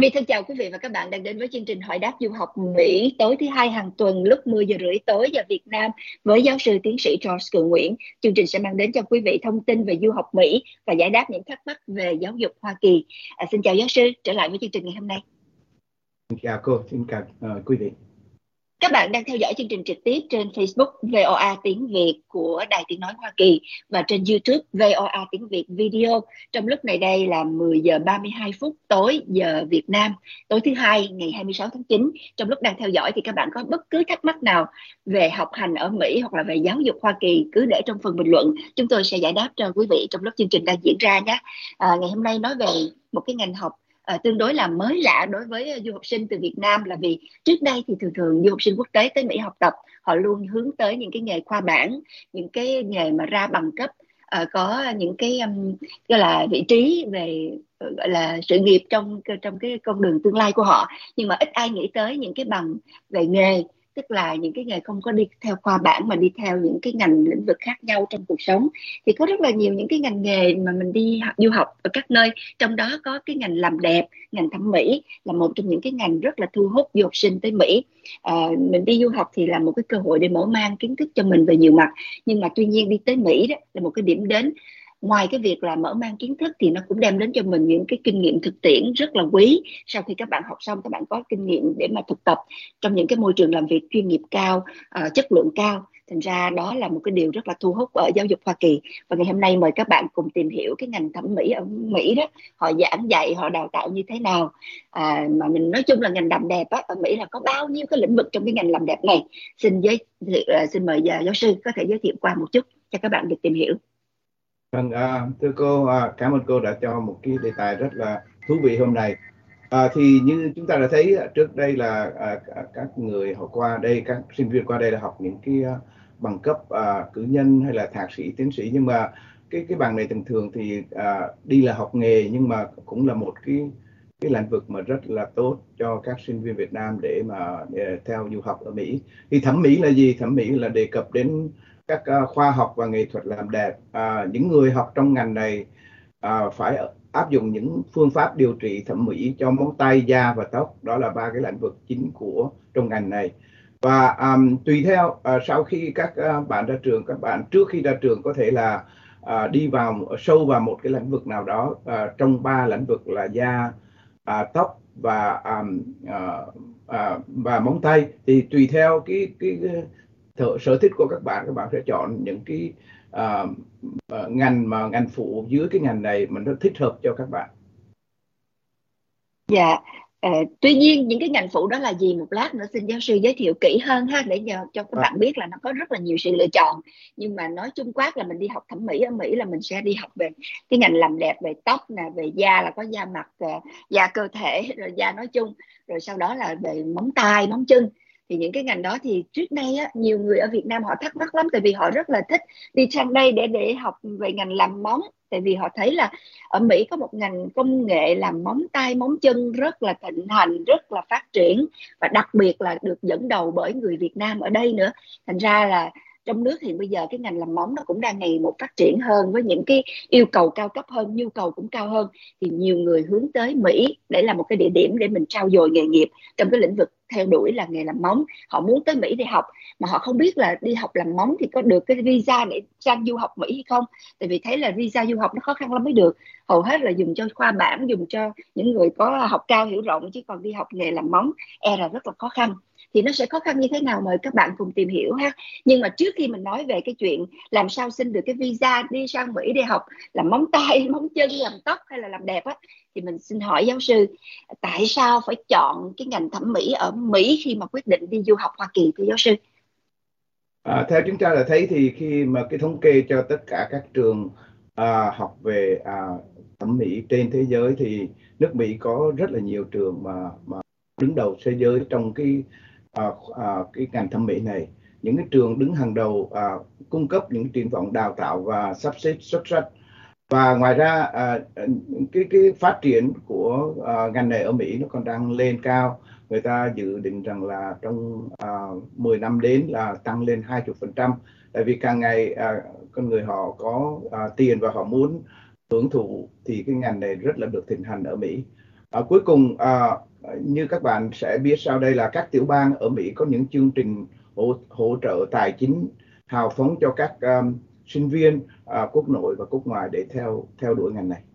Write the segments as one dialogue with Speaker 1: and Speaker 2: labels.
Speaker 1: Vi thân chào quý vị và các bạn đang đến với chương trình Hỏi đáp du học Mỹ tối thứ hai hàng tuần lúc 10 giờ rưỡi tối giờ Việt Nam với giáo sư tiến sĩ George Cường Nguyễn. Chương trình sẽ mang đến cho quý vị thông tin về du học Mỹ và giải đáp những thắc mắc về giáo dục Hoa Kỳ. Xin chào giáo sư, trở lại với chương trình ngày hôm nay.
Speaker 2: Xin chào cô, xin chào quý vị.
Speaker 1: Các bạn đang theo dõi chương trình trực tiếp trên Facebook VOA tiếng Việt của Đài Tiếng Nói Hoa Kỳ và trên YouTube VOA tiếng Việt Video. Trong lúc này đây là 10 giờ 32 phút tối giờ Việt Nam, tối thứ hai ngày 26 tháng 9. Trong lúc đang theo dõi thì các bạn có bất cứ thắc mắc nào về học hành ở Mỹ hoặc là về giáo dục Hoa Kỳ cứ để trong phần bình luận. Chúng tôi sẽ giải đáp cho quý vị trong lúc chương trình đang diễn ra nhé. Ngày hôm nay nói về một cái ngành học tương đối là mới lạ đối với du học sinh từ Việt Nam, là vì trước đây thì thường thường du học sinh quốc tế tới Mỹ học tập họ luôn hướng tới những cái nghề khoa bảng, những cái nghề mà ra bằng cấp, có những cái gọi là vị trí về gọi là sự nghiệp trong cái con đường tương lai của họ, nhưng mà ít ai nghĩ tới những cái bằng về nghề, tức là những cái nghề không có đi theo khoa bảng mà đi theo những cái ngành lĩnh vực khác nhau trong cuộc sống. Thì có rất là nhiều những cái ngành nghề mà mình đi du học ở các nơi, trong đó có cái ngành làm đẹp, ngành thẩm mỹ là một trong những cái ngành rất là thu hút du học sinh tới Mỹ. Mình đi du học thì là một cái cơ hội để mở mang kiến thức cho mình về nhiều mặt, nhưng mà tuy nhiên đi tới Mỹ đó là một cái điểm đến, ngoài cái việc là mở mang kiến thức thì nó cũng đem đến cho mình những cái kinh nghiệm thực tiễn rất là quý. Sau khi các bạn học xong, các bạn có kinh nghiệm để mà thực tập trong những cái môi trường làm việc chuyên nghiệp cao, chất lượng cao. Thành ra đó là một cái điều rất là thu hút ở giáo dục Hoa Kỳ. Và ngày hôm nay mời các bạn cùng tìm hiểu cái ngành thẩm mỹ ở Mỹ đó, họ giảng dạy, họ đào tạo như thế nào. Mà mình nói chung là ngành làm đẹp á, ở Mỹ là có bao nhiêu cái lĩnh vực trong cái ngành làm đẹp này. Xin mời giáo sư có thể giới thiệu qua một chút cho các bạn được tìm hiểu.
Speaker 2: Vâng, thưa cô, cảm ơn cô đã cho một cái đề tài rất là thú vị hôm nay. Thì như chúng ta đã thấy trước đây là các người họ qua đây, các sinh viên qua đây là học những cái bằng cấp cử nhân hay là thạc sĩ, tiến sĩ, nhưng mà cái bằng này thường thường thì đi là học nghề, nhưng mà cũng là một cái lĩnh vực mà rất là tốt cho các sinh viên Việt Nam để mà theo du học ở Mỹ. Thì thẩm mỹ là gì? Thẩm mỹ là đề cập đến các khoa học và nghệ thuật làm đẹp. Những người học trong ngành này phải áp dụng những phương pháp điều trị thẩm mỹ cho móng tay, da và tóc. Đó là ba cái lĩnh vực chính của trong ngành này. Và tùy theo sau khi các bạn ra trường, các bạn trước khi ra trường có thể là đi sâu vào một cái lĩnh vực nào đó trong ba lĩnh vực là da, tóc và móng tay. Thì tùy theo cái sở thích của các bạn sẽ chọn những cái ngành phụ dưới cái ngành này mà nó thích hợp cho các bạn.
Speaker 1: Dạ, tuy nhiên những cái ngành phụ đó là gì, một lát nữa xin giáo sư giới thiệu kỹ hơn ha, để cho các bạn biết là nó có rất là nhiều sự lựa chọn. Nhưng mà nói chung quát là mình đi học thẩm mỹ ở Mỹ là mình sẽ đi học về cái ngành làm đẹp, về tóc nè, về da là có da mặt, da cơ thể, rồi da nói chung, rồi sau đó là về móng tay, móng chân. Thì những cái ngành đó thì trước nay á, nhiều người ở Việt Nam họ thắc mắc lắm, tại vì họ rất là thích đi sang đây để học về ngành làm móng, tại vì họ thấy là ở Mỹ có một ngành công nghệ làm móng tay móng chân rất là thịnh hành, rất là phát triển, và đặc biệt là được dẫn đầu bởi người Việt Nam ở đây nữa. Thành ra là trong nước thì bây giờ cái ngành làm móng nó cũng đang ngày một phát triển hơn, với những cái yêu cầu cao cấp hơn, nhu cầu cũng cao hơn, thì nhiều người hướng tới Mỹ để là một cái địa điểm để mình trau dồi nghề nghiệp trong cái lĩnh vực theo đuổi là nghề làm móng. Họ muốn tới Mỹ để học mà họ không biết là đi học làm móng thì có được cái visa để sang du học Mỹ hay không, tại vì thấy là visa du học nó khó khăn lắm mới được. Hầu hết là dùng cho khoa bảng, dùng cho những người có học cao hiểu rộng, chứ còn đi học nghề làm móng là rất là khó khăn. Thì nó sẽ khó khăn như thế nào mời các bạn cùng tìm hiểu ha. Nhưng mà trước khi mình nói về cái chuyện làm sao xin được cái visa đi sang Mỹ để học làm móng tay, móng chân, làm tóc hay là làm đẹp á, thì mình xin hỏi giáo sư tại sao phải chọn cái ngành thẩm mỹ ở Mỹ khi mà quyết định đi du học Hoa Kỳ, thưa giáo sư?
Speaker 2: Theo chúng ta là thấy thì khi mà cái thống kê cho tất cả các trường học về thẩm mỹ trên thế giới thì nước Mỹ có rất là nhiều trường mà đứng đầu thế giới trong cái ngành thẩm mỹ này. Những cái trường đứng hàng đầu cung cấp những triển vọng đào tạo và sắp xếp xuất sắc. Và ngoài ra cái phát triển của ngành này ở Mỹ nó còn đang lên cao. Người ta dự định rằng là trong 10 năm đến là tăng lên 20%. Tại vì càng ngày con người họ có tiền và họ muốn hưởng thụ thì cái ngành này rất là được thịnh hành ở Mỹ. Cuối cùng, như các bạn sẽ biết sau đây là các tiểu bang ở Mỹ có những chương trình hỗ trợ tài chính hào phóng cho các sinh viên quốc nội và quốc ngoài để theo đuổi ngành này.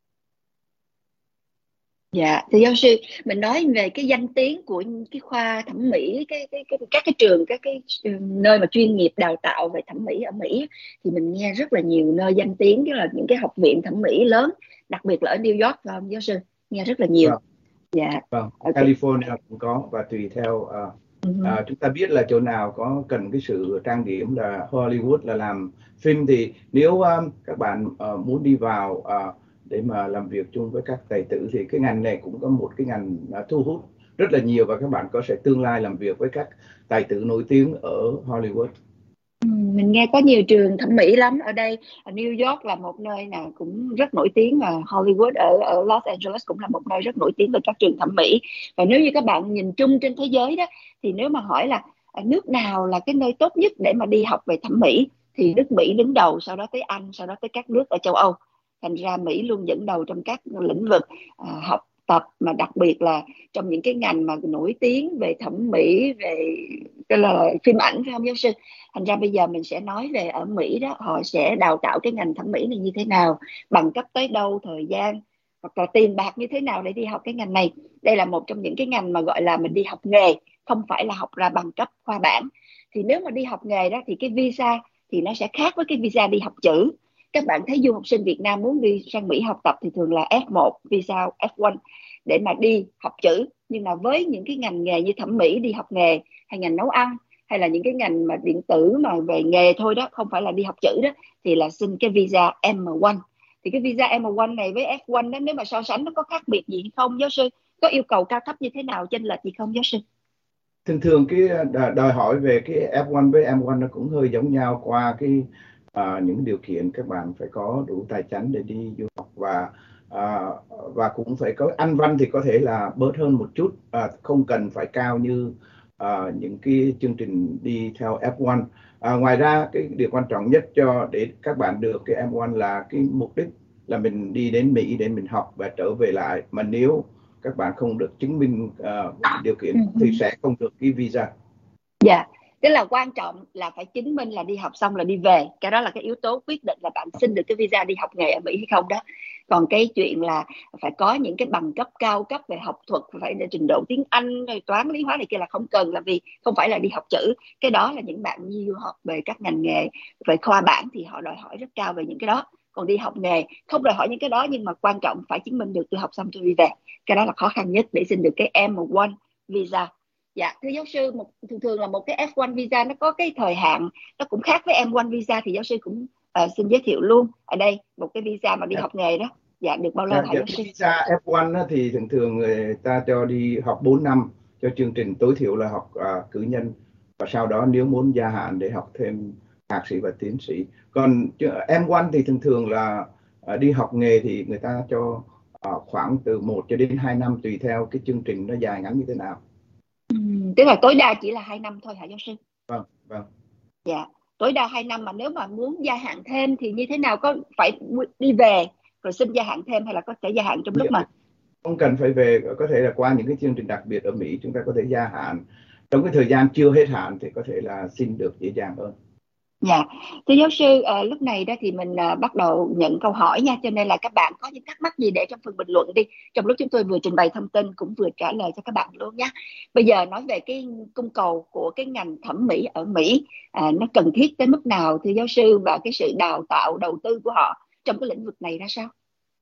Speaker 1: Dạ, thì giáo sư, mình nói về cái danh tiếng của cái khoa thẩm mỹ, các cái trường, các cái nơi mà chuyên nghiệp đào tạo về thẩm mỹ ở Mỹ, thì mình nghe rất là nhiều nơi danh tiếng, tức là những cái học viện thẩm mỹ lớn, đặc biệt là ở New York, phải không giáo sư? Nghe rất là nhiều.
Speaker 2: Vâng,
Speaker 1: Dạ,
Speaker 2: vâng.
Speaker 1: ok.
Speaker 2: California cũng có, và tùy theo chúng ta biết là chỗ nào có cần cái sự trang điểm là Hollywood là làm phim, thì nếu các bạn muốn đi vào để mà làm việc chung với các tài tử thì cái ngành này cũng có một cái ngành thu hút rất là nhiều, và các bạn có sẽ tương lai làm việc với các tài tử nổi tiếng ở Hollywood.
Speaker 1: Mình nghe có nhiều trường thẩm mỹ lắm ở đây. Ở New York là một nơi nào cũng rất nổi tiếng, và Hollywood ở Los Angeles cũng là một nơi rất nổi tiếng về các trường thẩm mỹ. Và nếu như các bạn nhìn chung trên thế giới đó, thì nếu mà hỏi là nước nào là cái nơi tốt nhất để mà đi học về thẩm mỹ, thì nước Mỹ đứng đầu, sau đó tới Anh, sau đó tới các nước ở châu Âu. Thành ra Mỹ luôn dẫn đầu trong các lĩnh vực học tập, mà đặc biệt là trong những cái ngành mà nổi tiếng về thẩm mỹ, về cái là phim ảnh, phải không giáo sư? Thành ra bây giờ mình sẽ nói về ở Mỹ đó, họ sẽ đào tạo cái ngành thẩm mỹ này như thế nào, bằng cấp tới đâu, thời gian hoặc là tiền bạc như thế nào để đi học cái ngành này. Đây là một trong những cái ngành mà gọi là mình đi học nghề, không phải là học ra bằng cấp khoa bảng. Thì nếu mà đi học nghề đó thì cái visa thì nó sẽ khác với cái visa đi học chữ. Các bạn thấy du học sinh Việt Nam muốn đi sang Mỹ học tập thì thường là F1, visa F1 để mà đi học chữ. Nhưng mà với những cái ngành nghề như thẩm mỹ, đi học nghề, hay ngành nấu ăn, hay là những cái ngành mà điện tử mà về nghề thôi đó, không phải là đi học chữ đó, thì là xin cái visa M1. Thì cái visa M1 này với F1 đó, nếu mà so sánh nó có khác biệt gì không giáo sư? Có yêu cầu cao thấp như thế nào, chênh lệch gì không giáo sư?
Speaker 2: Thường thường cái đòi hỏi về cái F1 với M1 nó cũng hơi giống nhau, qua cái những điều kiện các bạn phải có đủ tài chính để đi du học, và cũng phải có Anh văn thì có thể là bớt hơn một chút, không cần phải cao như những cái chương trình đi theo F1. Ngoài ra cái điều quan trọng nhất để các bạn được cái M1 là cái mục đích là mình đi đến Mỹ để mình học và trở về lại, mà nếu các bạn không được chứng minh điều kiện thì sẽ không được cái visa.
Speaker 1: Dạ, tức là quan trọng là phải chứng minh là đi học xong là đi về. Cái đó là cái yếu tố quyết định là bạn xin được cái visa đi học nghề ở Mỹ hay không đó. Còn cái chuyện là phải có những cái bằng cấp cao cấp về học thuật, phải để trình độ tiếng Anh, rồi toán, lý, hóa này kia là không cần, là vì không phải là đi học chữ. Cái đó là những bạn như du học về các ngành nghề, về khoa bảng thì họ đòi hỏi rất cao về những cái đó. Còn đi học nghề không đòi hỏi những cái đó, nhưng mà quan trọng phải chứng minh được tôi học xong tôi đi về. Cái đó là khó khăn nhất để xin được cái M1 visa. Dạ, thưa giáo sư, thường thường là một cái F1 visa nó có cái thời hạn, nó cũng khác với M1 visa, thì giáo sư cũng xin giới thiệu luôn ở đây một cái visa mà đi học nghề đó. Dạ, được bao lâu hả giáo
Speaker 2: Cái
Speaker 1: sư?
Speaker 2: visa F1 á, thì thường thường người ta cho đi học 4 năm cho chương trình tối thiểu là học cử nhân, và sau đó nếu muốn gia hạn để học thêm thạc sĩ và tiến sĩ. Còn M1 thì thường thường là đi học nghề thì người ta cho khoảng từ 1 cho đến 2 năm, tùy theo cái chương trình nó dài ngắn như thế nào.
Speaker 1: Tức là tối đa chỉ là 2 năm thôi hả giáo sư?
Speaker 2: Vâng, vâng.
Speaker 1: Dạ, tối đa 2 năm, mà nếu mà muốn gia hạn thêm thì như thế nào, có phải đi về rồi xin gia hạn thêm, hay là có thể gia hạn trong lúc mà
Speaker 2: Không cần phải về, có thể là qua những cái chương trình đặc biệt ở Mỹ chúng ta có thể gia hạn trong cái thời gian chưa hết hạn, thì có thể là xin được dễ dàng hơn.
Speaker 1: Dạ, thưa giáo sư, lúc này đó thì mình bắt đầu nhận câu hỏi nha, cho nên là các bạn có những thắc mắc gì để trong phần bình luận đi, trong lúc chúng tôi vừa trình bày thông tin cũng vừa trả lời cho các bạn luôn nhé. Bây giờ nói về cái cung cầu của cái ngành thẩm mỹ ở Mỹ, nó cần thiết tới mức nào thưa giáo sư, và cái sự đào tạo đầu tư của họ trong cái lĩnh vực này ra sao?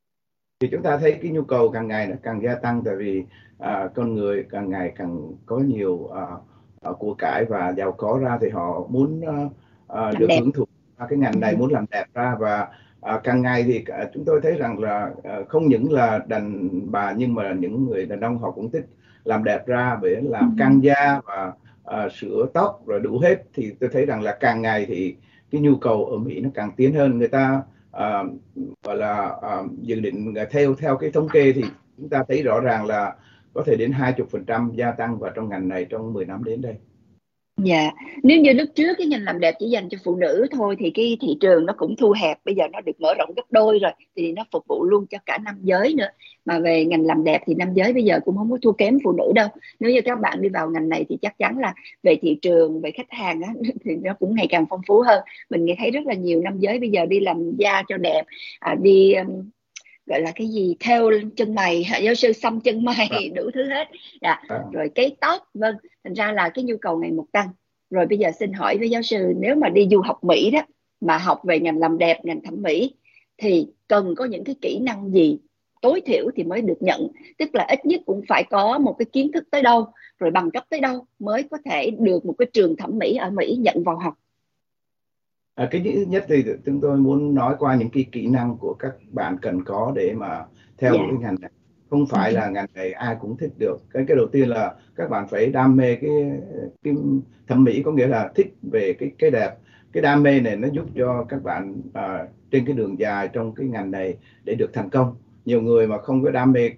Speaker 2: Thì chúng ta thấy cái nhu cầu càng ngày nó càng gia tăng, tại vì con người càng ngày càng có nhiều của cải và giàu có ra, thì họ muốn
Speaker 1: Làm
Speaker 2: được
Speaker 1: đẹp.
Speaker 2: hưởng thụ cái ngành này, muốn làm đẹp ra. Và càng ngày thì chúng tôi thấy rằng là không những là đàn bà, nhưng mà những người đàn ông họ cũng thích làm đẹp ra, để làm căng da và sửa tóc rồi đủ hết. Thì tôi thấy rằng là càng ngày thì cái nhu cầu ở Mỹ nó càng tiến hơn. Người ta gọi là dự định theo cái thống kê thì chúng ta thấy rõ ràng là có thể đến 20% gia tăng vào trong ngành này trong 10 năm đến đây.
Speaker 1: Dạ, nếu như lúc trước cái ngành làm đẹp chỉ dành cho phụ nữ thôi thì cái thị trường nó cũng thu hẹp, bây giờ nó được mở rộng gấp đôi rồi thì nó phục vụ luôn cho cả nam giới nữa. Mà về ngành làm đẹp thì nam giới bây giờ cũng không có thua kém phụ nữ đâu. Nếu như các bạn đi vào ngành này thì chắc chắn là về thị trường, về khách hàng á, thì nó cũng ngày càng phong phú hơn. Mình nghe thấy rất là nhiều nam giới bây giờ đi làm da cho đẹp, đi gọi là cái gì theo chân mày, giáo sư xăm chân
Speaker 2: À,
Speaker 1: mày đủ thứ hết. Dạ.
Speaker 2: à,
Speaker 1: Rồi cái tóc, vâng, thành ra là cái nhu cầu ngày một tăng. Rồi bây giờ xin hỏi với giáo sư, nếu mà đi du học Mỹ đó, mà học về ngành làm đẹp, ngành thẩm mỹ, thì cần có những cái kỹ năng gì tối thiểu thì mới được nhận? Tức là ít nhất cũng phải có một cái kiến thức tới đâu, rồi bằng cấp tới đâu mới có thể được một cái trường thẩm mỹ ở Mỹ nhận vào học.
Speaker 2: cái thứ nhất thì chúng tôi muốn nói qua những cái kỹ năng của các bạn cần có để mà theo đuổi
Speaker 1: Dạ.
Speaker 2: cái ngành này. Không
Speaker 1: Ừ.
Speaker 2: phải là ngành này ai cũng thích được. Cái đầu tiên là các bạn phải đam mê cái thẩm mỹ, có nghĩa là thích về cái đẹp. Cái đam mê này nó giúp cho các bạn trên cái đường dài trong cái ngành này để được thành công. Nhiều người mà không có đam mê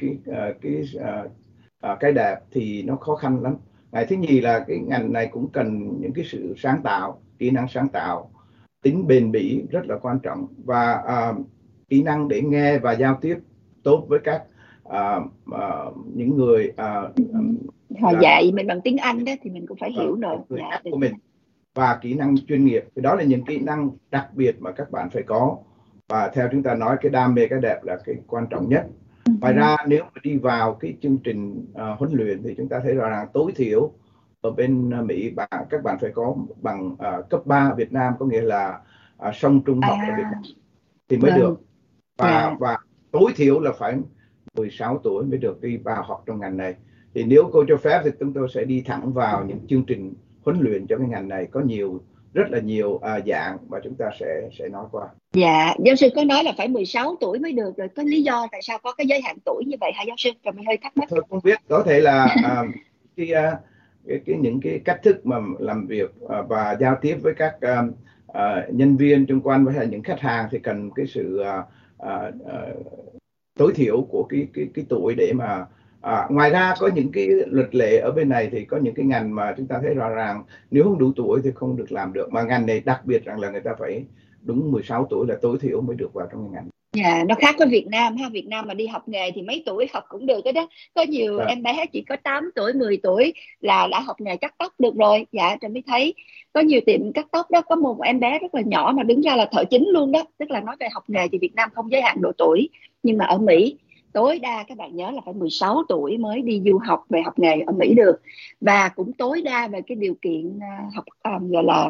Speaker 2: cái đẹp thì nó khó khăn lắm. Thứ nhì là cái ngành này cũng cần những cái sự sáng tạo, kỹ năng sáng tạo, tính bền bỉ rất là quan trọng, và kỹ năng để nghe và giao tiếp tốt với các à, những người
Speaker 1: Ừ. Họ
Speaker 2: là
Speaker 1: dạy mình bằng tiếng Anh đó thì mình cũng phải hiểu rồi.
Speaker 2: người
Speaker 1: Dạ,
Speaker 2: khác
Speaker 1: được
Speaker 2: của
Speaker 1: tiếng
Speaker 2: mình,
Speaker 1: Anh.
Speaker 2: và kỹ năng chuyên nghiệp. Thì đó là những kỹ năng đặc biệt mà các bạn phải có, và theo chúng ta nói cái đam mê cái đẹp là cái quan trọng nhất.
Speaker 1: Ừ.
Speaker 2: Ngoài ra nếu mà đi vào cái chương trình huấn luyện thì chúng ta thấy rõ ràng tối thiểu ở bên Mỹ các bạn phải có bằng cấp 3 Việt Nam, có nghĩa là song trung học ở Việt Nam
Speaker 1: À,
Speaker 2: thì mới
Speaker 1: vâng.
Speaker 2: được.
Speaker 1: Dạ.
Speaker 2: Và tối thiểu là phải 16 tuổi mới được đi vào học trong ngành này. Thì nếu cô cho phép thì chúng tôi sẽ đi thẳng vào những chương trình huấn luyện cho cái ngành này, có rất là nhiều dạng mà chúng ta sẽ nói qua.
Speaker 1: Dạ, giáo sư có nói là phải 16 tuổi mới được, rồi có lý do tại sao có cái giới hạn tuổi như vậy hả giáo sư? Rồi mình hơi thắc mắc.
Speaker 2: Tôi không biết, có thể là cái, những cái cách thức mà làm việc và giao tiếp với các nhân viên xung quanh với những khách hàng thì cần cái sự à, à, tối thiểu của cái tuổi để mà ngoài ra có những cái luật lệ ở bên này, thì có những cái ngành mà chúng ta thấy rõ ràng nếu không đủ tuổi thì không được làm được, mà ngành này đặc biệt rằng là người ta phải đúng 16 tuổi là tối thiểu mới được vào trong cái ngành.
Speaker 1: Dạ, nó khác với Việt Nam ha. Việt Nam mà đi học nghề thì mấy tuổi học cũng được hết đó. Có nhiều
Speaker 2: Và
Speaker 1: em bé chỉ có 8 tuổi, 10 tuổi là đã học nghề cắt tóc được rồi. Dạ, Trâm mới thấy có nhiều tiệm cắt tóc đó, có một em bé rất là nhỏ mà đứng ra là thợ chính luôn đó. Tức là nói về học nghề thì Việt Nam không giới hạn độ tuổi. Nhưng mà ở Mỹ tối đa các bạn nhớ là phải 16 tuổi mới đi du học về học nghề ở Mỹ được. Và cũng tối đa về cái điều kiện học gọi là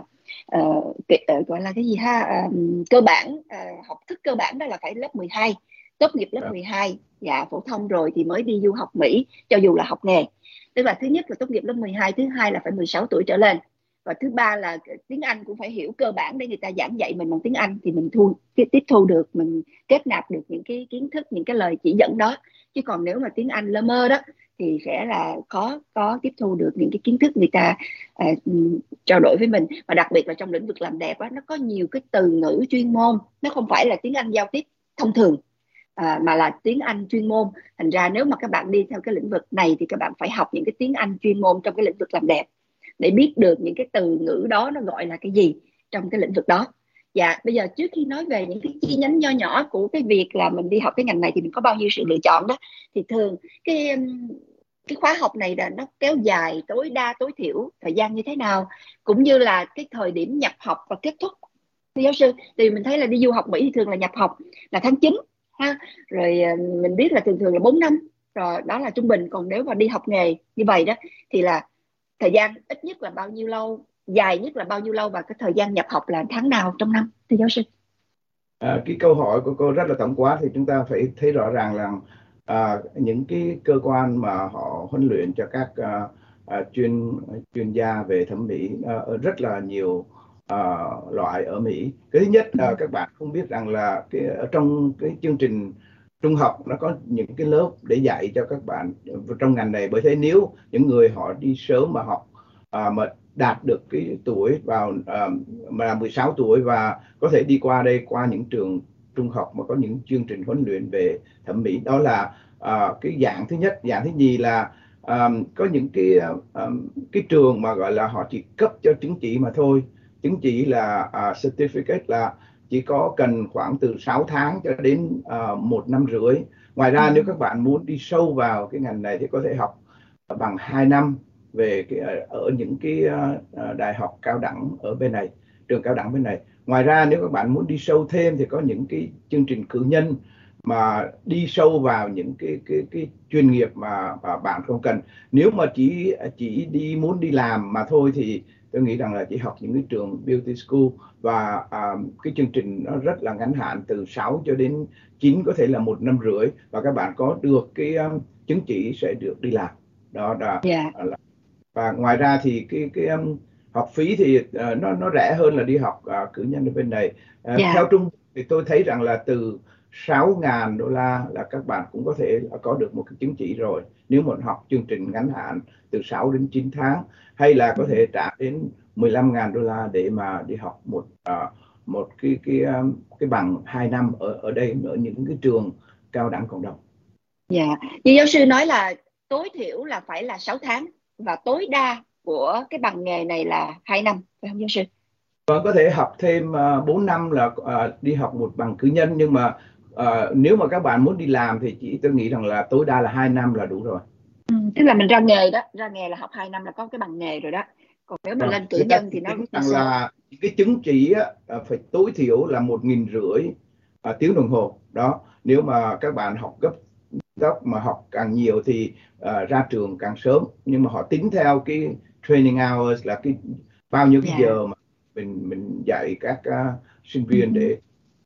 Speaker 1: gọi là cái gì ha, cơ bản, học thức cơ bản đó là phải lớp 12, tốt nghiệp lớp 12, dạ, phổ thông rồi thì mới đi du học Mỹ cho dù là học nghề. Tức là thứ nhất là tốt nghiệp lớp 12, thứ hai là phải 16 tuổi trở lên, và thứ ba là tiếng Anh cũng phải hiểu cơ bản để người ta giảng dạy mình bằng tiếng Anh thì mình tiếp thu được, mình kết nạp được những cái kiến thức, những cái lời chỉ dẫn đó. Chứ còn nếu mà tiếng Anh lơ mơ đó thì sẽ là khó có tiếp thu được những cái kiến thức người ta trao đổi với mình. Và đặc biệt là trong lĩnh vực làm đẹp á, nó có nhiều cái từ ngữ chuyên môn, nó không phải là tiếng Anh giao tiếp thông thường, mà là tiếng Anh chuyên môn. Thành ra nếu mà các bạn đi theo cái lĩnh vực này thì các bạn phải học những cái tiếng Anh chuyên môn trong cái lĩnh vực làm đẹp để biết được những cái từ ngữ đó nó gọi là cái gì trong cái lĩnh vực đó. Dạ, bây giờ trước khi nói về những cái chi nhánh nho nhỏ của cái việc là mình đi học cái ngành này thì mình có bao nhiêu sự lựa chọn đó, thì thường cái khóa học này là nó kéo dài tối đa tối thiểu thời gian như thế nào, cũng như là cái thời điểm nhập học và kết thúc. Thưa giáo sư, thì mình thấy là đi du học Mỹ thì thường là nhập học là tháng 9 ha, rồi mình biết là thường thường là 4 năm, rồi đó là trung bình. Còn nếu mà đi học nghề như vậy đó thì là thời gian ít nhất là bao nhiêu lâu, dài nhất là bao nhiêu lâu, và cái thời gian nhập học là tháng nào trong năm, thưa giáo sư?
Speaker 2: cái câu hỏi của cô rất là tổng quát, thì chúng ta phải thấy rõ ràng là những cái cơ quan mà họ huấn luyện cho các chuyên chuyên gia về thẩm mỹ rất là nhiều loại ở Mỹ. Cái thứ nhất, các bạn không biết rằng là ở trong cái chương trình trung học nó có những cái lớp để dạy cho các bạn trong ngành này. Bởi thế nếu những người họ đi sớm mà học mà đạt được cái tuổi vào mà 16 tuổi và có thể đi qua đây, qua những trường trung học mà có những chương trình huấn luyện về thẩm mỹ, đó là cái dạng thứ nhất. Dạng thứ nhì là có những cái trường mà gọi là họ chỉ cấp cho chứng chỉ mà thôi. Chứng chỉ là certificate là chỉ có cần khoảng từ 6 tháng cho đến 1 năm rưỡi. Ngoài ra nếu các bạn muốn đi sâu vào cái ngành này thì có thể học bằng 2 năm về ở những cái đại học cao đẳng ở bên này, trường cao đẳng bên này. Ngoài ra nếu các bạn muốn đi sâu thêm thì có những cái chương trình cử nhân mà đi sâu vào những cái chuyên nghiệp mà bạn không cần. Nếu mà chỉ muốn đi làm mà thôi thì tôi nghĩ rằng là chỉ học những cái trường beauty school, và cái chương trình nó rất là ngắn hạn, từ 6 cho đến 9, có thể là 1 năm rưỡi, và các bạn có được cái chứng chỉ sẽ được đi làm đó.
Speaker 1: Dạ.
Speaker 2: Và ngoài ra thì cái học phí thì nó rẻ hơn là đi học cử nhân ở bên này.
Speaker 1: Dạ.
Speaker 2: Theo Trung thì tôi thấy rằng là từ $6.000 là các bạn cũng có thể có được một cái chứng chỉ rồi, nếu mà học chương trình ngắn hạn từ 6 đến 9 tháng, hay là có thể trả đến $15.000 để mà đi học một cái bằng 2 năm ở đây, ở những cái trường cao đẳng cộng đồng.
Speaker 1: Dạ, như giáo sư nói là tối thiểu là phải là 6 tháng và tối đa của cái bằng nghề này là 2 năm, phải không giáo sư?
Speaker 2: Và có thể học thêm 4 năm là đi học một bằng cử nhân, nhưng mà nếu mà các bạn muốn đi làm thì tôi nghĩ rằng là tối đa là 2 năm là đủ rồi.
Speaker 1: Tức là mình ra nghề đó, ra nghề là học 2 năm là có cái bằng nghề rồi đó. Còn nếu mà lên cử
Speaker 2: Người ta
Speaker 1: nhân thì nó
Speaker 2: tính
Speaker 1: nó
Speaker 2: rằng
Speaker 1: sẽ...
Speaker 2: là cái chứng chỉ phải tối thiểu là 1.500 tiếng đồng hồ đó. Nếu mà các bạn học gấp mà học càng nhiều thì ra trường càng sớm, nhưng mà họ tính theo cái training hours, là cái bao nhiêu cái giờ mà mình dạy các sinh viên để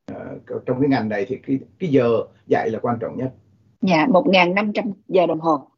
Speaker 2: trong cái ngành này thì cái giờ dạy là quan trọng nhất.
Speaker 1: Dạ, 1.500 giờ đồng hồ.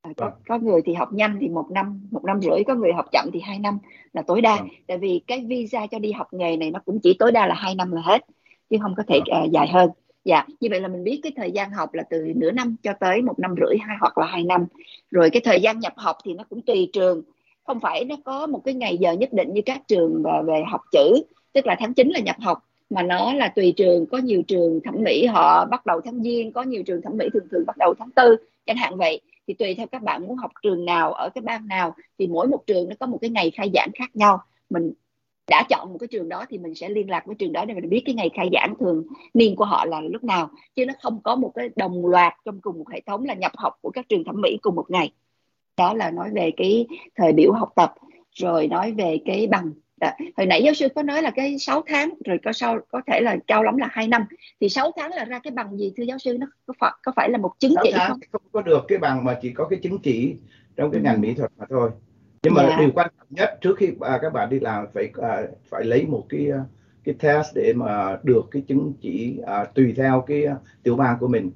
Speaker 1: Có người thì học nhanh thì 1 năm rưỡi, có người học chậm thì 2 năm là tối đa. Tại vì cái visa cho đi học nghề này nó cũng chỉ tối đa là 2 năm là hết, chứ không có thể dài hơn. Dạ, như vậy là mình biết cái thời gian học là từ nửa năm cho tới 1 năm rưỡi hoặc là 2 năm. Rồi cái thời gian nhập học thì nó cũng tùy trường, không phải nó có một cái ngày giờ nhất định như các trường về học chữ, tức là tháng 9 là nhập học, mà nó là tùy trường. Có nhiều trường thẩm mỹ họ bắt đầu tháng Giêng, có nhiều trường thẩm mỹ thường bắt đầu tháng 4 chẳng hạn vậy. Thì tùy theo các bạn muốn học trường nào, ở cái bang nào, thì mỗi một trường nó có một cái ngày khai giảng khác nhau. Mình đã chọn một cái trường đó thì mình sẽ liên lạc với trường đó để mình biết cái ngày khai giảng thường niên của họ là lúc nào, chứ nó không có một cái đồng loạt trong cùng một hệ thống là nhập học của các trường thẩm mỹ cùng một ngày. Đó là nói về cái thời biểu học tập. Rồi nói về cái bằng. Hồi nãy giáo sư có nói là cái 6 tháng, rồi có thể là cao lắm là 2 năm. Thì 6 tháng là ra cái bằng gì thưa giáo sư? Nó có phải là một chứng chỉ không?
Speaker 2: Không có được cái bằng, mà chỉ có cái chứng chỉ trong cái ngành mỹ thuật mà thôi. Nhưng mà điều quan trọng nhất trước khi các bạn đi làm phải lấy một cái test để mà được cái chứng chỉ, tùy theo cái tiểu bang của mình.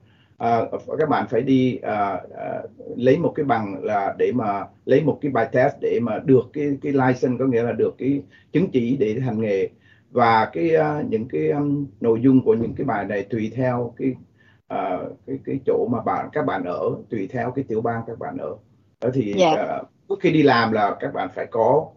Speaker 2: Các bạn phải đi lấy một cái bằng, là để mà lấy một cái bài test để mà được cái license, có nghĩa là được cái chứng chỉ để hành nghề. Và những cái nội dung của những cái bài này tùy theo cái chỗ mà các bạn ở, tùy theo cái tiểu bang các bạn ở. Đó thì trước khi đi làm là các bạn phải có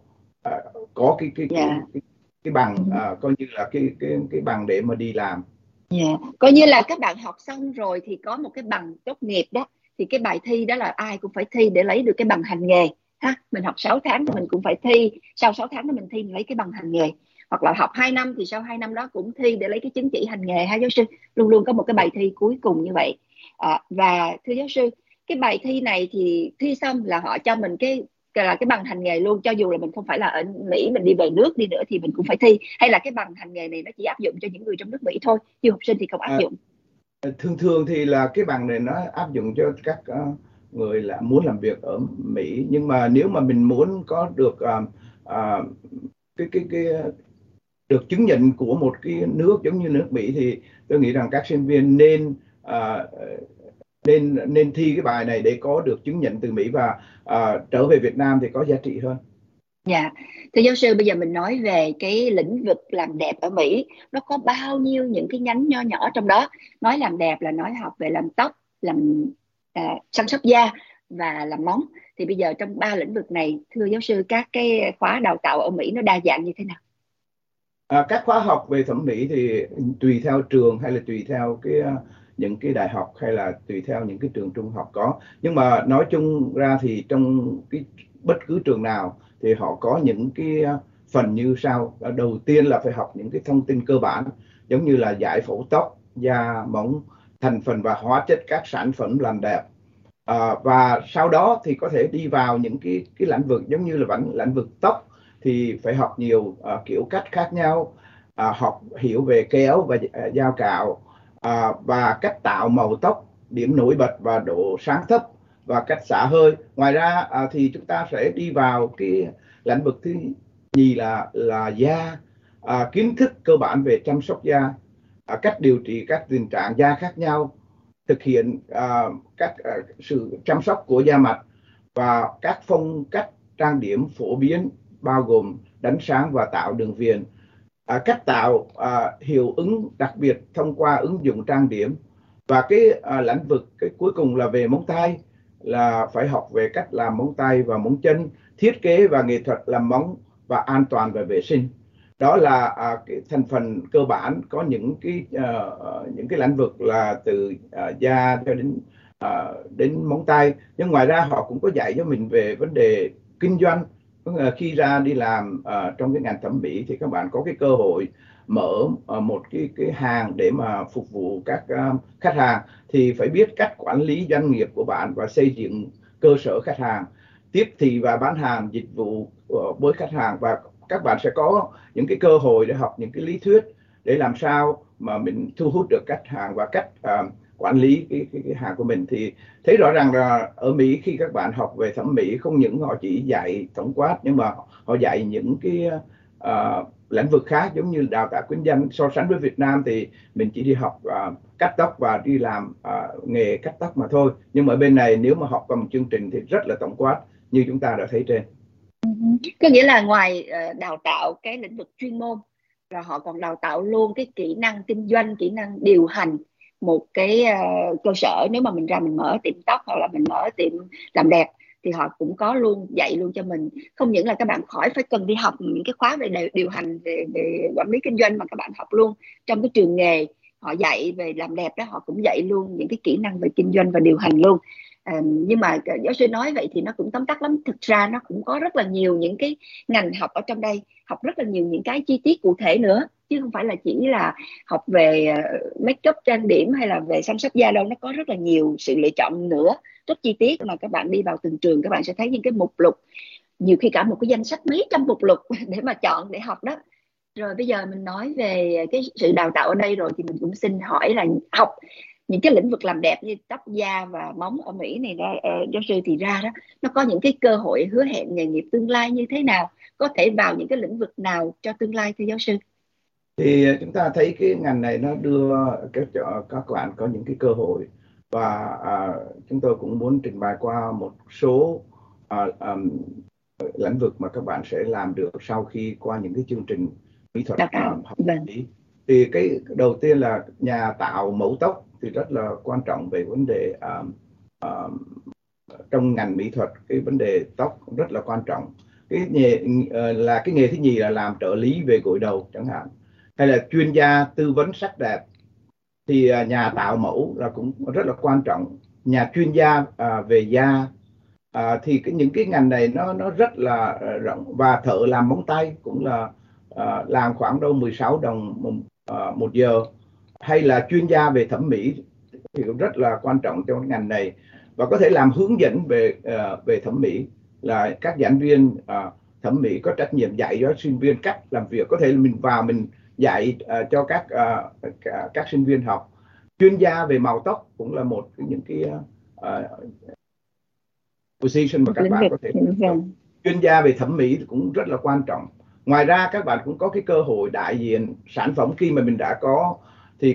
Speaker 2: cái bằng, coi như là cái bằng để mà đi làm.
Speaker 1: Coi như là các bạn học xong rồi thì có một cái bằng tốt nghiệp đó, thì cái bài thi đó là ai cũng phải thi để lấy được cái bằng hành nghề ha. Mình học 6 tháng thì mình cũng phải thi, sau 6 tháng đó mình thi, mình lấy cái bằng hành nghề. Hoặc là học 2 năm thì sau 2 năm đó cũng thi để lấy cái chứng chỉ hành nghề ha giáo sư. Luôn luôn có một cái bài thi cuối cùng như vậy. Và thưa giáo sư, cái bài thi này thì thi xong là họ cho mình cái bằng hành nghề luôn, cho dù là mình không phải là ở Mỹ, mình đi về nước đi nữa thì mình cũng phải thi, hay là cái bằng hành nghề này nó chỉ áp dụng cho những người trong nước Mỹ thôi, du học sinh thì không áp dụng?
Speaker 2: Thường thì là cái bằng này nó áp dụng cho các người là muốn làm việc ở Mỹ, nhưng mà nếu mà mình muốn có được được chứng nhận của một cái nước giống như nước Mỹ thì tôi nghĩ rằng các sinh viên nên thi cái bài này để có được chứng nhận từ Mỹ, và trở về Việt Nam thì có giá trị hơn.
Speaker 1: Dạ, thưa giáo sư, bây giờ mình nói về cái lĩnh vực làm đẹp ở Mỹ, nó có bao nhiêu những cái nhánh nho nhỏ trong đó. Nói làm đẹp là nói học về làm tóc, làm chăm sóc da và làm móng. Thì bây giờ trong 3 lĩnh vực này, thưa giáo sư, các cái khóa đào tạo ở Mỹ nó đa dạng như thế nào?
Speaker 2: Các khóa học về thẩm mỹ thì tùy theo trường hay là tùy theo những cái đại học hay là tùy theo những cái trường trung học có. Nhưng mà nói chung ra thì trong cái bất cứ trường nào thì họ có những cái phần như sau. Đầu tiên là phải học những cái thông tin cơ bản giống như là giải phẫu tóc, da, móng, thành phần và hóa chất các sản phẩm làm đẹp. Và sau đó thì có thể đi vào những cái lĩnh vực giống như là lĩnh vực tóc thì phải học nhiều kiểu cắt khác nhau, học hiểu về kéo và dao cạo, và cách tạo màu tóc, điểm nổi bật và độ sáng thấp và cách xả hơi. Ngoài ra thì chúng ta sẽ đi vào cái lĩnh vực thứ nhì là da, kiến thức cơ bản về chăm sóc da, cách điều trị các tình trạng da khác nhau, thực hiện các sự chăm sóc của da mặt và các phong cách trang điểm phổ biến bao gồm đánh sáng và tạo đường viền, cách tạo hiệu ứng đặc biệt thông qua ứng dụng trang điểm. Và cái lĩnh vực cuối cùng là về móng tay, là phải học về cách làm móng tay và móng chân, thiết kế và nghệ thuật làm móng và an toàn và vệ sinh. Đó là cái thành phần cơ bản, có những cái lĩnh vực là từ da cho đến móng tay. Nhưng ngoài ra họ cũng có dạy cho mình về vấn đề kinh doanh. Khi ra đi làm trong cái ngành thẩm mỹ thì các bạn có cái cơ hội mở một cái hàng để mà phục vụ các khách hàng, thì phải biết cách quản lý doanh nghiệp của bạn và xây dựng cơ sở khách hàng, tiếp thị và bán hàng dịch vụ với khách hàng. Và các bạn sẽ có những cái cơ hội để học những cái lý thuyết để làm sao mà mình thu hút được khách hàng và cách quản lý cái hàng của mình. Thì thấy rõ ràng là ở Mỹ khi các bạn học về thẩm mỹ, không những họ chỉ dạy tổng quát nhưng mà họ dạy những cái lĩnh vực khác, giống như đào tạo kinh doanh. So sánh với Việt Nam thì mình chỉ đi học cắt tóc và đi làm nghề cắt tóc mà thôi. Nhưng mà bên này nếu mà học qua một chương trình thì rất là tổng quát như chúng ta đã thấy trên.
Speaker 1: Có nghĩa là ngoài đào tạo cái lĩnh vực chuyên môn, rồi họ còn đào tạo luôn cái kỹ năng kinh doanh, kỹ năng điều hành một cái cơ sở. Nếu mà mình ra mình mở tiệm tóc hoặc là mình mở tiệm làm đẹp thì họ cũng có luôn, dạy luôn cho mình. Không những là các bạn khỏi phải cần đi học những cái khóa về điều hành, về quản lý kinh doanh, mà các bạn học luôn trong cái trường nghề họ dạy về làm đẹp đó, họ cũng dạy luôn những cái kỹ năng về kinh doanh và điều hành luôn. Nhưng mà giáo sư nói vậy thì nó cũng tóm tắt lắm. Thực ra nó cũng có rất là nhiều những cái ngành học ở trong đây, học rất là nhiều những cái chi tiết cụ thể nữa, chứ không phải là chỉ là học về make up trang điểm hay là về chăm sóc da đâu. Nó có rất là nhiều sự lựa chọn nữa, rất chi tiết, mà các bạn đi vào từng trường các bạn sẽ thấy những cái mục lục, nhiều khi cả một cái danh sách mấy trăm mục lục để mà chọn để học đó. Rồi bây giờ mình nói về cái sự đào tạo ở đây rồi thì mình cũng xin hỏi là học những cái lĩnh vực làm đẹp như tóc, da và móng ở Mỹ này đó, giáo sư, thì ra đó nó có những cái cơ hội hứa hẹn nghề nghiệp tương lai như thế nào, có thể vào những cái lĩnh vực nào cho tương lai thưa giáo sư?
Speaker 2: Thì chúng ta thấy cái ngành này nó đưa các bạn có những cái cơ hội, và chúng tôi cũng muốn trình bày qua một số lĩnh vực mà các bạn sẽ làm được sau khi qua những cái chương trình mỹ thuật học.
Speaker 1: Vâng.
Speaker 2: Thì cái đầu tiên là nhà tạo mẫu tóc thì rất là quan trọng về vấn đề trong ngành mỹ thuật. Cái vấn đề tóc rất là quan trọng. Cái nghề thứ nhì là làm trợ lý về gội đầu chẳng hạn, hay là chuyên gia tư vấn sắc đẹp. Thì nhà tạo mẫu là cũng rất là quan trọng. Nhà chuyên gia về da, thì những cái ngành này nó rất là rộng. Và thợ làm móng tay cũng là làm khoảng đâu 16 đồng một giờ. Hay là chuyên gia về thẩm mỹ thì cũng rất là quan trọng trong ngành này. Và có thể làm hướng dẫn về thẩm mỹ, là các giảng viên thẩm mỹ có trách nhiệm dạy cho sinh viên cách làm việc. Có thể mình vào mình dạy cho các sinh viên học. Chuyên gia về màu tóc cũng là một những cái position mà các bạn có thể chuyên gia về thẩm mỹ cũng rất là quan trọng. Ngoài ra các bạn cũng có cái cơ hội đại diện sản phẩm khi mà mình đã có. Thì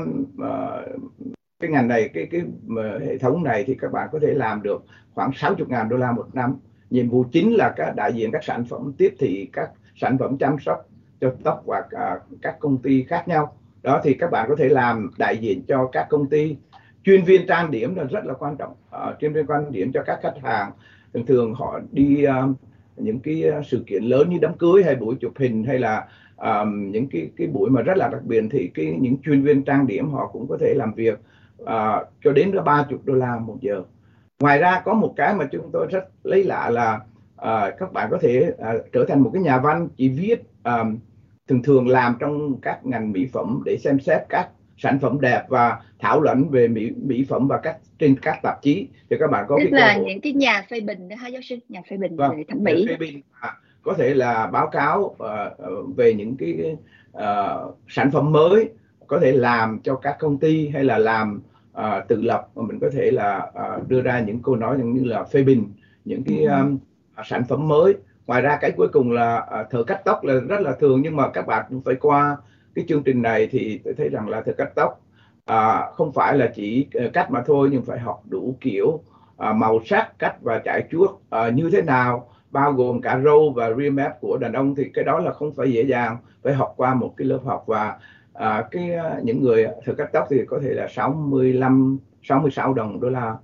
Speaker 2: cái ngành này, cái hệ thống này thì các bạn có thể làm được khoảng 60.000 đô la một năm. Nhiệm vụ chính là đại diện các sản phẩm, tiếp thị các sản phẩm chăm sóc cho tóc và các công ty khác nhau. Đó thì các bạn có thể làm đại diện cho các công ty. Chuyên viên trang điểm là rất là quan trọng. Chuyên viên trang điểm cho các khách hàng. Thường họ đi những cái sự kiện lớn như đám cưới hay buổi chụp hình, hay là những cái buổi mà rất là đặc biệt, thì những chuyên viên trang điểm họ cũng có thể làm việc. cho đến $30 một giờ. Ngoài ra có một cái mà chúng tôi rất lấy lạ là các bạn có thể trở thành một cái nhà văn chỉ viết, thường thường làm trong các ngành mỹ phẩm để xem xét các sản phẩm đẹp và thảo luận về mỹ phẩm và trên các tạp chí, thì các bạn có
Speaker 1: Tức
Speaker 2: cái
Speaker 1: là
Speaker 2: cơ hội.
Speaker 1: những cái nhà phê bình đó hả giáo sư, nhà phê bình
Speaker 2: Vâng,
Speaker 1: về thẩm mỹ.
Speaker 2: phê bình có thể là báo cáo về những cái sản phẩm mới, có thể làm cho các công ty hay là làm tự lập, mà mình có thể là đưa ra những câu nói như là phê bình những cái sản phẩm mới. Ngoài ra cái cuối cùng là thợ cắt tóc là rất là thường, nhưng mà các bạn cũng phải qua cái chương trình này thì tôi thấy rằng là thợ cắt tóc không phải là chỉ cắt mà thôi, nhưng phải học đủ kiểu màu sắc, cắt và chải chuốt như thế nào, bao gồm cả râu và rim ép của đàn ông, thì cái đó là không phải dễ dàng, phải học qua một cái lớp học. Và những người thợ cắt tóc thì có thể là 66 đô la,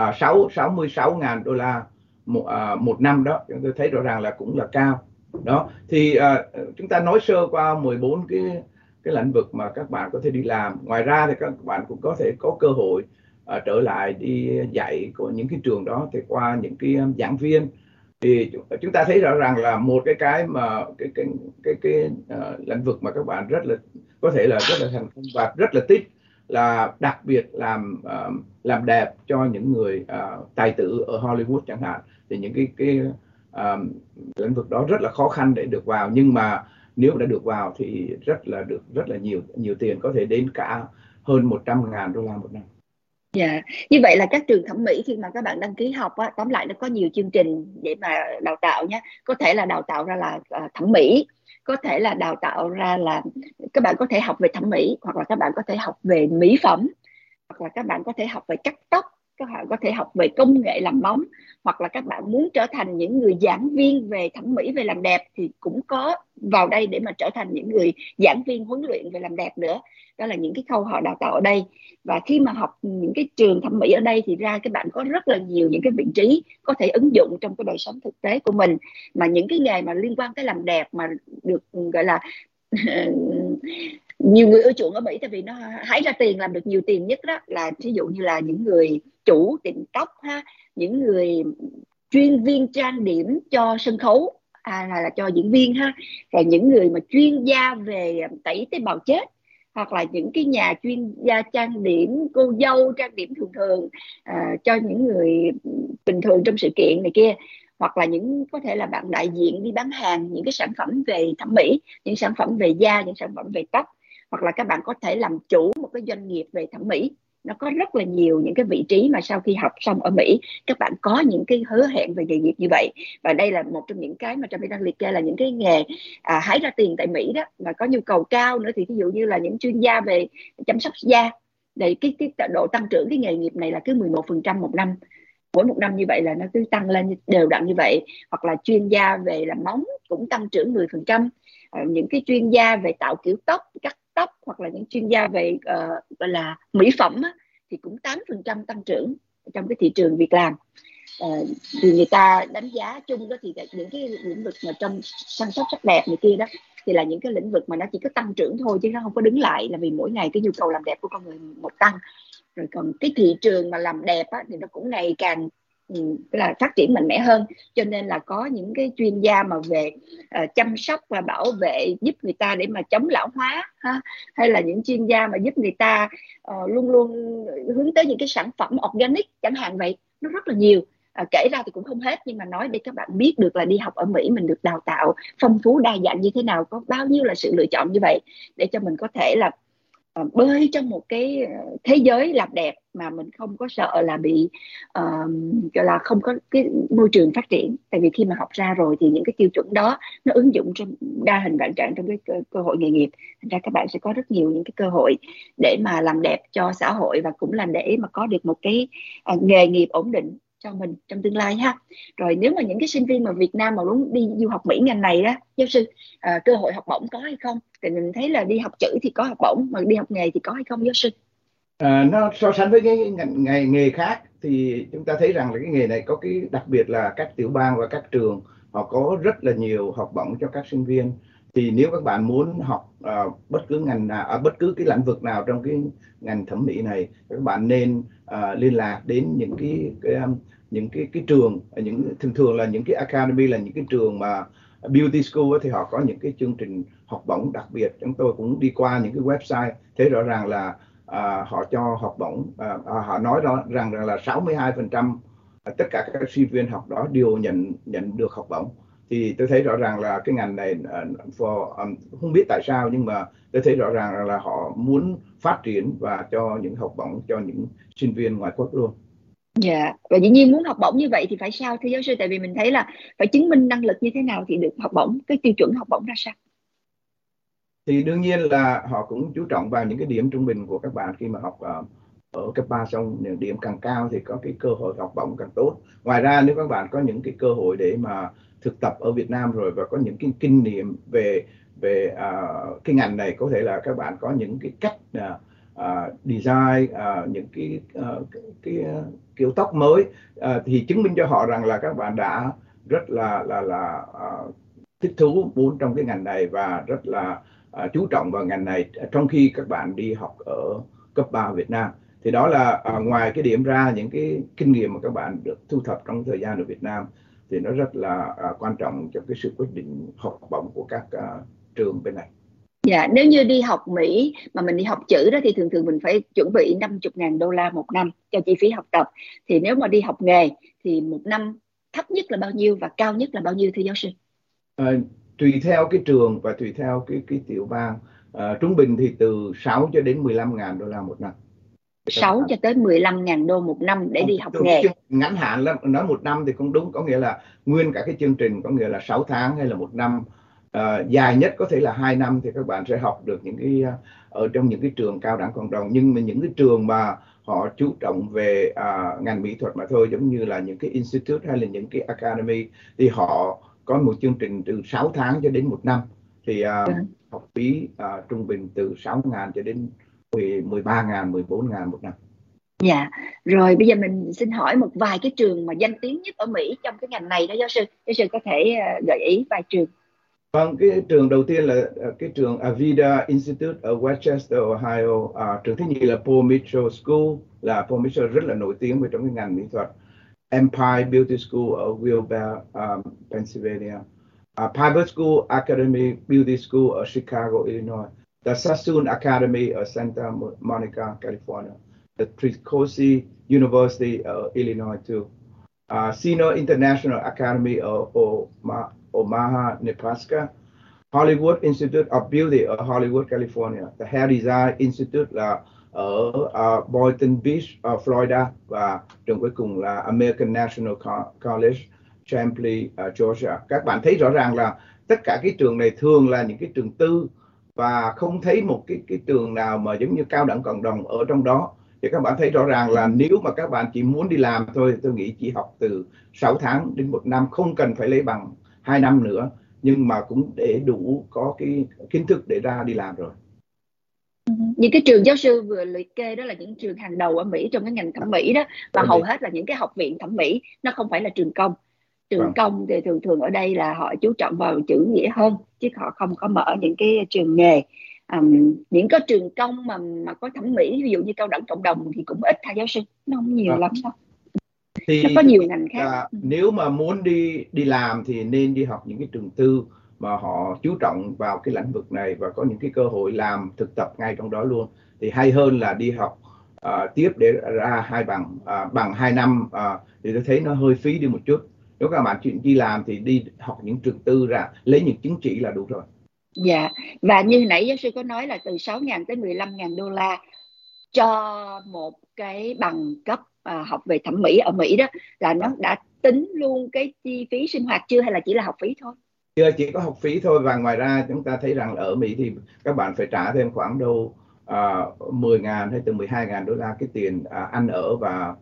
Speaker 2: 66.000 đô la một năm đó, chúng tôi thấy rõ ràng là cũng là cao đó. Thì chúng ta nói sơ qua 14 cái lĩnh vực mà các bạn có thể đi làm. Ngoài ra thì các bạn cũng có thể có cơ hội trở lại đi dạy của những cái trường đó, thì qua những cái giảng viên thì chúng ta thấy rõ ràng là một cái mà cái lĩnh vực mà các bạn rất là có thể là rất là thành công và rất là thích, là đặc biệt làm đẹp cho những người tài tử ở Hollywood chẳng hạn. Thì những cái lĩnh vực đó rất là khó khăn để được vào, nhưng mà nếu đã được vào thì rất là nhiều tiền, có thể đến cả hơn 100.000 đô la một năm.
Speaker 1: Dạ, như vậy là các trường thẩm mỹ khi mà các bạn đăng ký học á, tóm lại nó có nhiều chương trình để mà đào tạo nhé. Có thể là đào tạo ra là thẩm mỹ, có thể là đào tạo ra là các bạn có thể học về thẩm mỹ, hoặc là các bạn có thể học về mỹ phẩm, hoặc là các bạn có thể học về cắt tóc, các bạn có thể học về công nghệ làm móng, hoặc là các bạn muốn trở thành những người giảng viên về thẩm mỹ, về làm đẹp thì cũng có vào đây để mà trở thành những người giảng viên huấn luyện về làm đẹp nữa. Đó là những cái khâu họ đào tạo ở đây. Và khi mà học những cái trường thẩm mỹ ở đây thì ra các bạn có rất là nhiều những cái vị trí có thể ứng dụng trong cái đời sống thực tế của mình. Mà những cái nghề mà liên quan tới làm đẹp mà được gọi là nhiều người ưa chuộng ở Mỹ, tại vì nó hái ra tiền, làm được nhiều tiền nhất đó, là ví dụ như là những người chủ tiệm tóc ha, những người chuyên viên trang điểm cho sân khấu là cho diễn viên ha, rồi những người mà chuyên gia về tẩy tế bào chết, hoặc là những cái nhà chuyên gia trang điểm cô dâu, trang điểm thường thường cho những người bình thường trong sự kiện này kia, hoặc là có thể là bạn đại diện đi bán hàng những cái sản phẩm về thẩm mỹ, những sản phẩm về da, những sản phẩm về tóc, hoặc là các bạn có thể làm chủ một cái doanh nghiệp về thẩm mỹ. Nó có rất là nhiều những cái vị trí mà sau khi học xong ở Mỹ các bạn có những cái hứa hẹn về nghề nghiệp như vậy. Và đây là một trong những cái mà Trâm đang liệt kê là những cái nghề hái ra tiền tại Mỹ đó, và có nhu cầu cao nữa. Thì ví dụ như là những chuyên gia về chăm sóc da, để cái độ tăng trưởng cái nghề nghiệp này là cứ 11% một năm, mỗi một năm như vậy là nó cứ tăng lên đều đặn như vậy. Hoặc là chuyên gia về làm móng cũng tăng trưởng 10%. Những cái chuyên gia về tạo kiểu tóc, cắt tóc, hoặc là những chuyên gia về gọi là mỹ phẩm á, thì cũng 8% tăng trưởng trong cái thị trường việc làm. Thì người ta đánh giá chung đó thì những cái lĩnh vực mà trong chăm sóc sắc đẹp này kia đó thì là những cái lĩnh vực mà nó chỉ có tăng trưởng thôi, chứ nó không có đứng lại, là vì mỗi ngày cái nhu cầu làm đẹp của con người một tăng. Rồi còn cái thị trường mà làm đẹp á, thì nó cũng ngày càng là phát triển mạnh mẽ hơn, cho nên là có những cái chuyên gia mà về chăm sóc và bảo vệ, giúp người ta để mà chống lão hóa ha, hay là những chuyên gia mà giúp người ta luôn luôn hướng tới những cái sản phẩm organic chẳng hạn. Vậy nó rất là nhiều, kể ra thì cũng không hết, nhưng mà nói để các bạn biết được là đi học ở Mỹ mình được đào tạo phong phú đa dạng như thế nào, có bao nhiêu là sự lựa chọn như vậy, để cho mình có thể là bơi trong một cái thế giới làm đẹp mà mình không có sợ là bị gọi là không có cái môi trường phát triển. Tại vì khi mà học ra rồi thì những cái tiêu chuẩn đó nó ứng dụng trong đa hình vạn trạng trong cái cơ hội nghề nghiệp. Thành ra các bạn sẽ có rất nhiều những cái cơ hội để mà làm đẹp cho xã hội, và cũng là để mà có được một cái nghề nghiệp ổn định cho mình trong tương lai ha. Rồi nếu mà những cái sinh viên mà Việt Nam mà muốn đi du học Mỹ ngành này đó giáo sư, cơ hội học bổng có hay không? Thì mình thấy là đi học chữ thì có học bổng, mà đi học nghề thì có hay không giáo sư?
Speaker 2: Nó so sánh với cái nghề khác thì chúng ta thấy rằng là cái nghề này có cái đặc biệt là các tiểu bang và các trường họ có rất là nhiều học bổng cho các sinh viên. Thì nếu các bạn muốn học bất cứ ngành nào, bất cứ cái lĩnh vực nào trong cái ngành thẩm mỹ này, các bạn nên liên lạc đến những cái trường, thường thường là những cái academy, là những cái trường mà beauty school thì họ có những cái chương trình học bổng đặc biệt. Chúng tôi cũng đi qua những cái website, thấy rõ ràng là họ cho học bổng, họ nói rằng là 62% tất cả các sinh viên học đó đều nhận được học bổng. Thì tôi thấy rõ ràng là cái ngành này không biết tại sao, nhưng mà tôi thấy rõ ràng là họ muốn phát triển và cho những học bổng cho những sinh viên ngoại quốc luôn.
Speaker 1: Dạ, và dĩ nhiên muốn học bổng như vậy thì phải sao thưa giáo sư? Tại vì mình thấy là phải chứng minh năng lực như thế nào thì được học bổng, cái tiêu chuẩn học bổng ra sao?
Speaker 2: Thì đương nhiên là họ cũng chú trọng vào những cái điểm trung bình của các bạn khi mà học ở cấp 3 xong. Điểm càng cao thì có cái cơ hội học bổng càng tốt. Ngoài ra nếu các bạn có những cái cơ hội để mà thực tập ở Việt Nam rồi và có những cái kinh nghiệm về về cái ngành này, có thể là các bạn có những cái cách design những cái kiểu tóc mới, thì chứng minh cho họ rằng là các bạn đã rất là thích thú muốn trong cái ngành này và rất là chú trọng vào ngành này trong khi các bạn đi học ở cấp 3 Việt Nam. Thì đó là ngoài cái điểm ra, những cái kinh nghiệm mà các bạn được thu thập trong thời gian ở Việt Nam thì nó rất là quan trọng cho cái sự quyết định học bổng của các trường bên này.
Speaker 1: Dạ, nếu như đi học Mỹ mà mình đi học chữ đó thì thường thường mình phải chuẩn bị 50.000 đô la một năm cho chi phí học tập. Thì nếu mà đi học nghề thì một năm thấp nhất là bao nhiêu và cao nhất là bao nhiêu thưa giáo sư?
Speaker 2: Ờ, Tùy theo cái trường và tùy theo cái tiểu bang. Trung bình thì từ 6 cho đến 15.000 đô la một năm.
Speaker 1: 6 cho tới 15.000 đô một năm để đi học
Speaker 2: Thường cái
Speaker 1: nghề.
Speaker 2: chương trình ngắn hạn lắm, nói một năm thì cũng đúng, có nghĩa là nguyên cả cái chương trình, có nghĩa là 6 tháng hay là một năm. Dài nhất có thể là 2 năm thì các bạn sẽ học được những cái ở trong những cái trường cao đẳng cộng đồng. Nhưng mà những cái trường mà họ chú trọng về ngành mỹ thuật mà thôi, giống như là những cái institute hay là những cái academy, thì họ có một chương trình từ 6 tháng cho đến một năm. Thì học phí trung bình từ 6.000 cho đến 13.000, 14.000 một năm.
Speaker 1: Dạ, rồi bây giờ mình xin hỏi một vài cái trường mà danh tiếng nhất ở Mỹ trong cái ngành này đó giáo sư. Giáo sư có thể gợi ý vài trường.
Speaker 2: Vâng, cái trường đầu tiên là cái trường Avida Institute ở Westchester, Ohio. Trường thứ nhì là Paul Mitchell School, là Paul Mitchell rất là nổi tiếng về trong cái ngành mỹ thuật. Empire Beauty School ở Wilbur, Pennsylvania. Piper School Academy Beauty School ở Chicago, Illinois. The Sassoon Academy ở Santa Monica, California. The Tricosi University ở Illinois too. Senior International Academy ở Omaha, Nebraska. Hollywood Institute of Beauty ở Hollywood, California. The Hair Design Institute là ở Boynton Beach, Florida. Và trường cuối cùng là American National College, Champlin, Georgia. Các bạn thấy rõ ràng là tất cả cái trường này thường là những cái trường tư và không thấy một cái trường nào mà giống như cao đẳng cộng đồng ở trong đó. Thì các bạn thấy rõ ràng là nếu mà các bạn chỉ muốn đi làm thôi, tôi nghĩ chỉ học từ 6 tháng đến một năm, không cần phải lấy bằng 2 năm nữa, nhưng mà cũng để đủ có cái kiến thức để ra đi làm rồi.
Speaker 1: Những cái trường giáo sư vừa liệt kê đó là những trường hàng đầu ở Mỹ trong cái ngành thẩm mỹ đó, và hầu hết là những cái học viện thẩm mỹ, nó không phải là trường công. Trường
Speaker 2: Vâng.
Speaker 1: công thì thường thường ở đây là họ chú trọng vào chữ nghĩa hơn, chứ họ không có mở những cái trường nghề. Những cái trường công mà có thẩm mỹ, ví dụ như cao đẳng cộng đồng thì cũng ít thầy giáo sư, nó không nhiều lắm đâu.
Speaker 2: Thì
Speaker 1: Nó có nhiều ngành khác.
Speaker 2: Nếu mà muốn đi làm thì nên đi học những cái trường tư mà họ chú trọng vào cái lĩnh vực này và có những cái cơ hội làm thực tập ngay trong đó luôn, thì hay hơn là đi học tiếp để ra hai bằng, bằng 2 năm thì tôi thấy nó hơi phí đi một chút. Nếu các bạn chuyện đi làm thì đi học những trường tư ra, lấy những chứng chỉ là đủ rồi.
Speaker 1: Dạ, và như nãy giáo sư có nói là từ 6.000 tới 15.000 đô la cho một cái bằng cấp học về thẩm mỹ ở Mỹ đó, là nó đã tính luôn cái chi phí sinh hoạt chưa hay là chỉ là học phí thôi?
Speaker 2: Chưa, chỉ có học phí thôi. Và ngoài ra chúng ta thấy rằng ở Mỹ thì các bạn phải trả thêm khoảng đâu 10.000 hay từ 12.000 đô la cái tiền ăn ở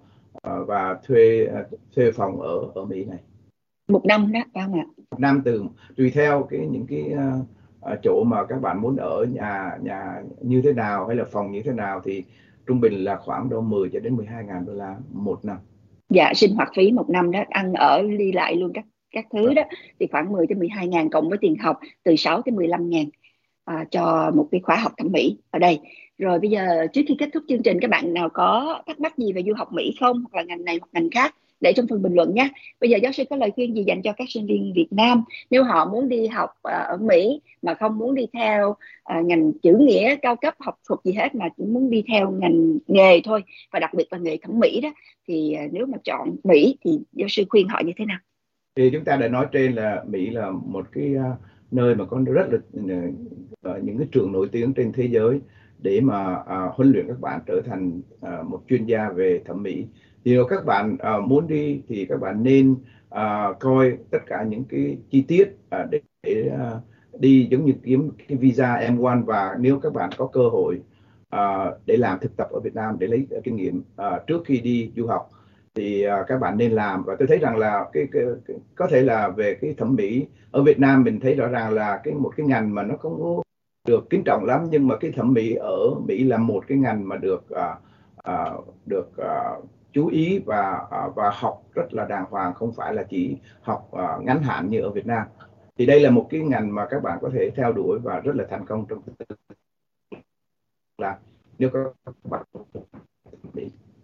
Speaker 2: và thuê phòng ở Mỹ này.
Speaker 1: Một năm đó phải không ạ?
Speaker 2: Một năm, tùy theo những cái chỗ mà các bạn muốn ở, nhà như thế nào hay là phòng như thế nào, thì trung bình là khoảng đâu 10 cho đến 12.000 đô la một năm.
Speaker 1: Dạ, sinh hoạt phí một năm đó, ăn ở đi lại luôn các các thứ đó, thì khoảng 10 tới 12 ngàn, cộng với tiền học từ 6 tới 15 ngàn cho một cái khóa học thẩm mỹ ở đây. Rồi bây giờ trước khi kết thúc chương trình, các bạn nào có thắc mắc gì về du học Mỹ không, hoặc là ngành này hoặc ngành khác, để trong phần bình luận nhé. Bây giờ giáo sư có lời khuyên gì dành cho các sinh viên Việt Nam nếu họ muốn đi học ở Mỹ mà không muốn đi theo ngành chữ nghĩa cao cấp học thuật gì hết, mà chỉ muốn đi theo ngành nghề thôi, và đặc biệt là nghề thẩm mỹ đó, thì nếu mà chọn Mỹ thì giáo sư khuyên họ như thế nào?
Speaker 2: Thì chúng ta đã nói trên là Mỹ là một cái nơi mà có rất là những cái trường nổi tiếng trên thế giới để mà huấn luyện các bạn trở thành một chuyên gia về thẩm mỹ. Thì nếu các bạn muốn đi thì các bạn nên coi tất cả những cái chi tiết để đi, giống như kiếm cái visa M1, và nếu các bạn có cơ hội để làm thực tập ở Việt Nam để lấy kinh nghiệm trước khi đi du học thì các bạn nên làm. Và tôi thấy rằng là có thể là về cái thẩm mỹ ở Việt Nam mình thấy rõ ràng là một cái ngành mà nó không được kính trọng lắm, nhưng mà cái thẩm mỹ ở Mỹ là một cái ngành mà được chú ý và học rất là đàng hoàng, không phải là chỉ học ngắn hạn như ở Việt Nam. Thì đây là một cái ngành mà các bạn có thể theo đuổi và rất là thành công trong là nếu các bạn Mỹ.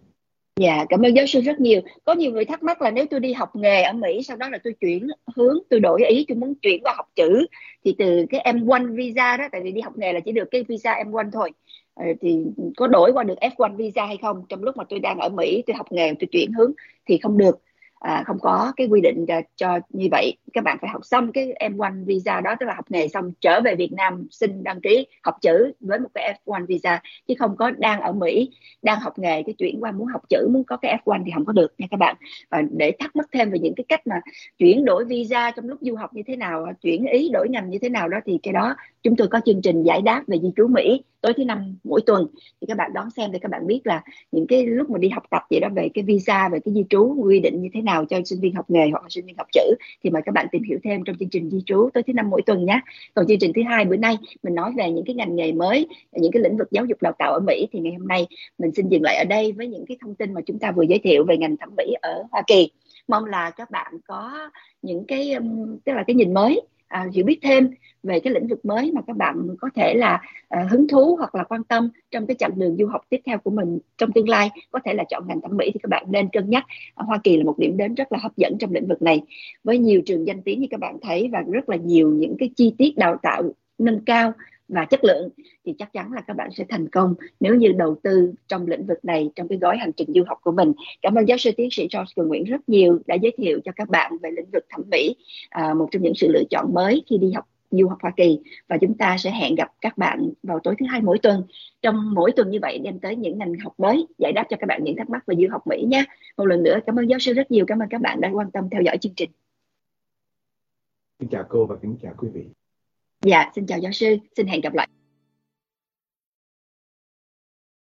Speaker 1: Dạ, cảm ơn giáo sư rất nhiều. Có nhiều người thắc mắc là nếu tôi đi học nghề ở Mỹ, sau đó là tôi chuyển hướng, tôi đổi ý, tôi muốn chuyển qua học chữ, thì từ cái M1 visa đó, tại vì đi học nghề là chỉ được cái visa M1 thôi, thì có đổi qua được F1 visa hay không? Trong lúc mà tôi đang ở Mỹ, tôi học nghề, tôi chuyển hướng thì không được. Không có cái quy định cho như vậy. Các bạn phải học xong cái M1 visa đó, tức là học nghề xong trở về Việt Nam xin đăng ký học chữ với một cái F1 visa, chứ không có đang ở Mỹ đang học nghề cái chuyển qua muốn học chữ, muốn có cái F1 thì không có được nha các bạn. Và để thắc mắc thêm về những cái cách mà chuyển đổi visa trong lúc du học như thế nào, chuyển ý đổi ngành như thế nào đó, thì cái đó chúng tôi có chương trình giải đáp về di trú Mỹ tối thứ Năm mỗi tuần, thì các bạn đón xem để các bạn biết là những cái lúc mà đi học tập vậy đó, về cái visa, về cái di trú quy định như thế nào cho sinh viên học nghề hoặc là sinh viên học chữ, thì mời các bạn tìm hiểu thêm trong chương trình di trú tối thứ Năm mỗi tuần nhé. Còn chương trình thứ hai bữa nay mình nói về những cái ngành nghề mới, những cái lĩnh vực giáo dục đào tạo ở Mỹ, thì ngày hôm nay mình xin dừng lại ở đây với những cái thông tin mà chúng ta vừa giới thiệu về ngành thẩm mỹ ở Hoa Kỳ. Mong là các bạn có những cái tức là cái nhìn mới, hiểu biết thêm về cái lĩnh vực mới mà các bạn có thể là hứng thú hoặc là quan tâm trong cái chặng đường du học tiếp theo của mình trong tương lai, có thể là chọn ngành thẩm mỹ, thì các bạn nên cân nhắc. Hoa Kỳ là một điểm đến rất là hấp dẫn trong lĩnh vực này, với nhiều trường danh tiếng như các bạn thấy, và rất là nhiều những cái chi tiết đào tạo nâng cao và chất lượng, thì chắc chắn là các bạn sẽ thành công nếu như đầu tư trong lĩnh vực này trong cái gói hành trình du học của mình. Cảm ơn giáo sư tiến sĩ George Cường Nguyễn rất nhiều đã giới thiệu cho các bạn về lĩnh vực thẩm mỹ, một trong những sự lựa chọn mới khi đi học du học Hoa Kỳ. Và chúng ta sẽ hẹn gặp các bạn vào tối thứ Hai mỗi tuần. Trong mỗi tuần như vậy đem tới những ngành học mới, giải đáp cho các bạn những thắc mắc về du học Mỹ nhé. Một lần nữa cảm ơn giáo sư rất nhiều, cảm ơn các bạn đã quan tâm theo dõi chương trình.
Speaker 2: Xin chào cô và kính chào quý vị.
Speaker 1: Dạ, xin chào giáo sư, xin hẹn gặp lại.